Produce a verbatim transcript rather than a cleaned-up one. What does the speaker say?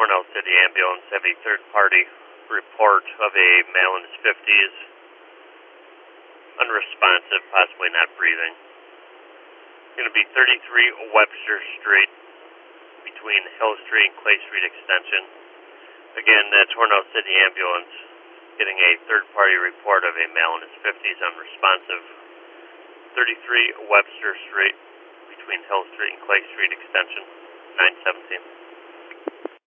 Hornell City Ambulance have a third-party report of a male in his fifties, unresponsive, possibly not breathing. It's going to be thirty-three Webster Street between Hill Street and Clay Street Extension. Again, that's Hornell City Ambulance getting a third-party report of a male in his fifties, unresponsive. thirty-three Webster Street between Hill Street and Clay Street Extension, nine seventeen.